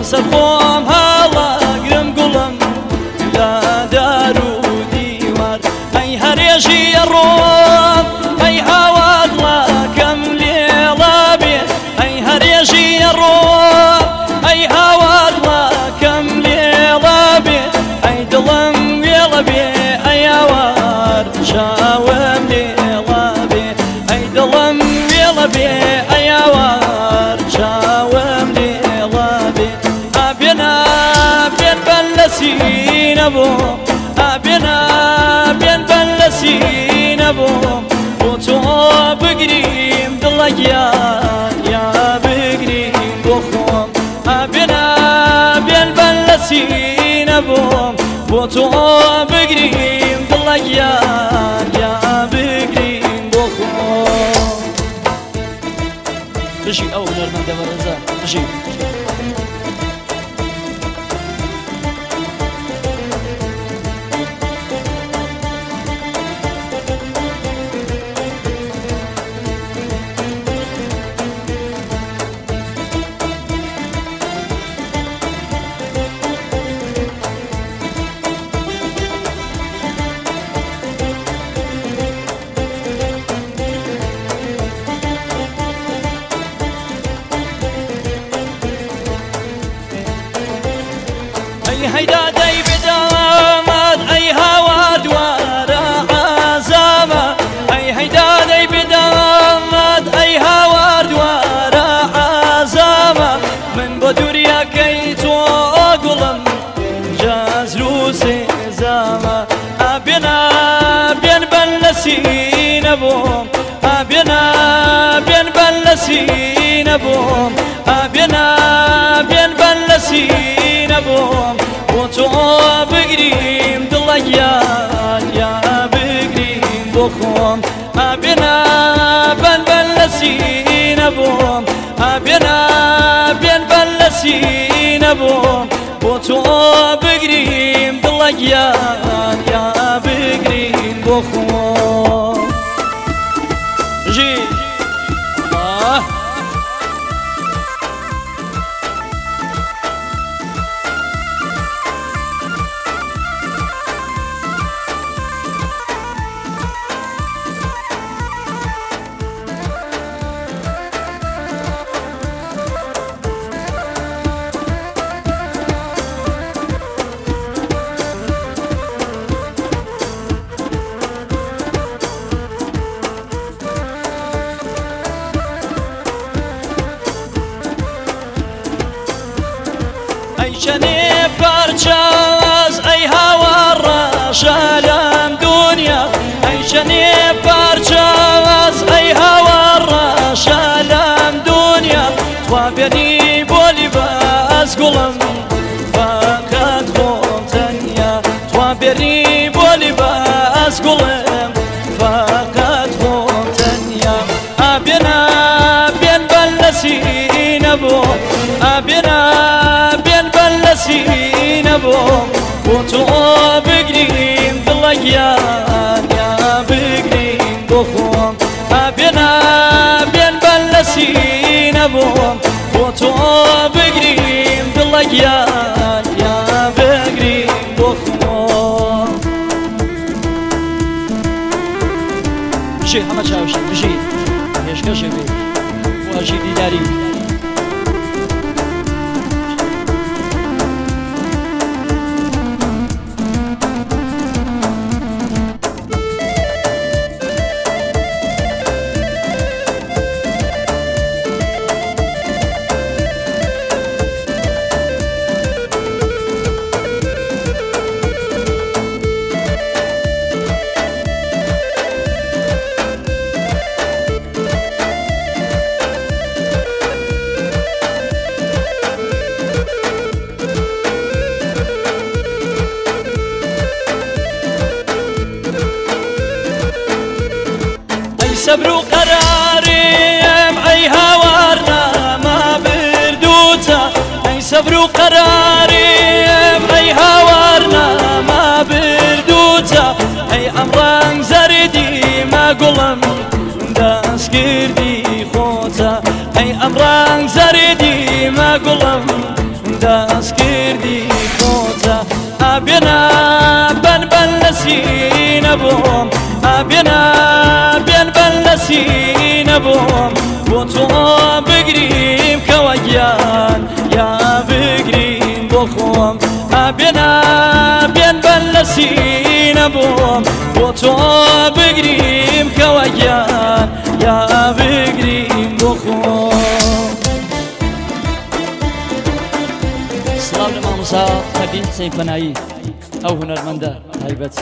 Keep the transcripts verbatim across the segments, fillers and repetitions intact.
لەسەر خۆم هەڵەگرم گوڵم لە دار و دیوار ئەی هەرێژی ڕۆم ئەی هاوار ڵاکەم لێڵە بێ ئەی هەرێژی ڕۆم ئەی هاوار ڵاکەم لێڵە بێ ئەی دڵم وێڵە بێ ئەی هاوار چاوم لێڵە بێ ئەی دڵم وێڵە بێ ئەی هاوار چاوم لێڵە بێ ئابێنا بێن بەن لە سینە بۆم ئابێنا بێن بەن لە سینە بۆم بۆ تۆ بگریم دڵە گیان یا بگریم بۆ خۆم ئابێنا بێن بەن لە سینە بۆم بۆ تۆ بگریم دڵە گیان یا بگریم بۆ خۆم بژی ئەو هونەرمەندە بەڕێزە بژی هەیدا دەی بدەمەد ئەی هاوار دوارە عەزامە ئەی هەیدا دەی بدەمەد ئەی هاوار دوارە عەزامە من بۆ دووریەکەی تۆ گوڵم جەزر و سێزامە ئابێنا بێن بەن لە سینە بۆم ئابێنا بێن بەن لە سینە بۆم ئابێنا بێن بەن لە سینە بۆم بۆ تۆ بگریم دڵە گیان یا بگریم بۆ خۆم ئابێنا بەن بەن لە سینە بۆم ئابێنا بێن بەن لە سینە بۆم بۆ تۆ بگریم دڵە گیان یا بگریم بۆ خۆم ژی چەنێ پارچاز ئەی هاوار ڕەشە لەم دونیا ئەی چەنێ پارچاز ئەی هاوار ڕەشە لەم دونیا توا بێنی بۆ لیباس گوڵم فەقەت خۆم تەنیا توا بێنی بۆ لیباس گوڵم فەقەت خۆم تەنیا ئابێنا بێن بەن لە سینە بۆم ئابێنا سینە بۆم بۆ تۆ بگریم دڵە گیان یا بگریم بۆ خۆم ئابێنا بێن بەن لە سینە بۆم بۆ تۆ بگریم دڵە گیان یا بگریم بۆ خۆم بژی هەمە چاوشە بژی هێشکەشێ بێ واژی دیداری سەبر و قەرارێم ئەی هاوار نامە بردووتە ئەی سەبر و قەرارێم ئەی هاوار نامە بردووتە ئەی ئەم ڕەنگ زەردی مە گوڵم دەستگردی خۆتە ئەی ئەم ڕەنگ زەردی مە گوڵم ئابێنا بەن بەن لە سینە بۆم ئابێنا بێن بەن لە سینە بۆم بۆ تۆ بگریم کەوە گیان یا بگریم بۆ خۆم ئابێنا بێن بەن لە سینە بۆم بۆ تۆ بگریم کەوە گیان یا بگریم بۆ خۆم. سڵاو لە مامۆستا فەردین سەیفەنایی ئەو هونەرمەندە تایبەت.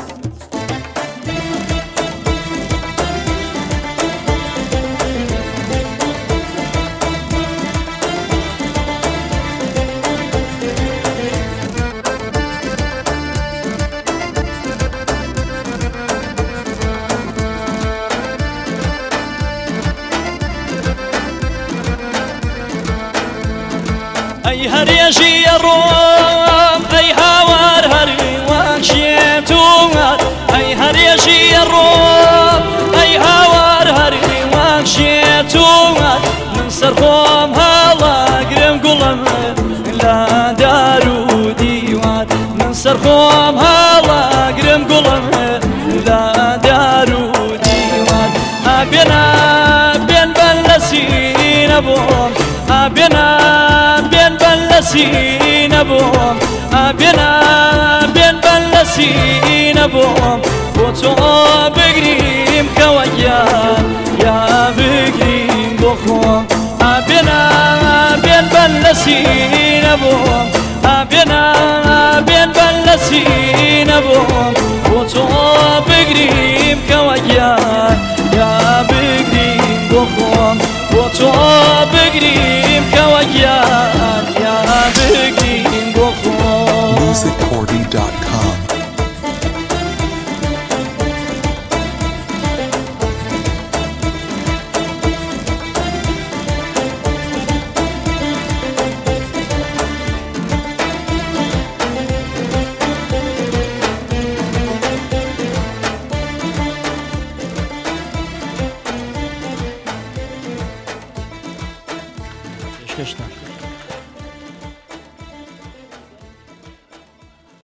ئەی هەرێژی ڕۆم ئەی هاوار هەری وەک شێتووات ئەی هەرێژی ڕۆم ئەی هاوار هەری وەک شێتووات من سەرخۆم هەڵاگرم گوڵم لە دار و دیوار من سەرخۆم هەڵاگرم گوڵم لە دار و دیوار ئابێنا بێن بەن لە سینە بۆم ئابێنا بێن بەن لە سینە بۆم ئابێنا بێن بەن لە سینە بۆم بۆ تۆ بگریم کەوە گیان یا بگریم بۆ خۆم ئابێنا بێن بەن لە سینە بۆم ئابێنا بێن بەن لە سینە بۆم بۆ تۆ بگریم کەوە گیان یا بگریم بۆ خۆم بۆ تۆ بگریم